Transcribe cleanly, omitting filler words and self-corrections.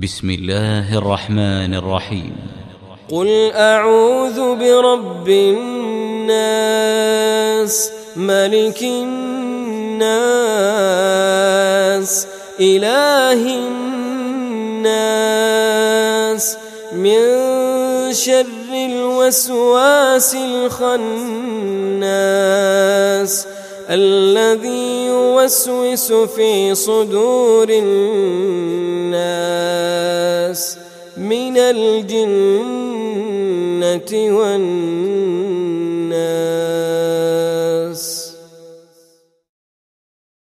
بسم الله الرحمن الرحيم. قل أعوذ برب الناس ملك الناس إله الناس من شر الوسواس الخناس الذي يوسوس في صدور الناس من الجنة والناس.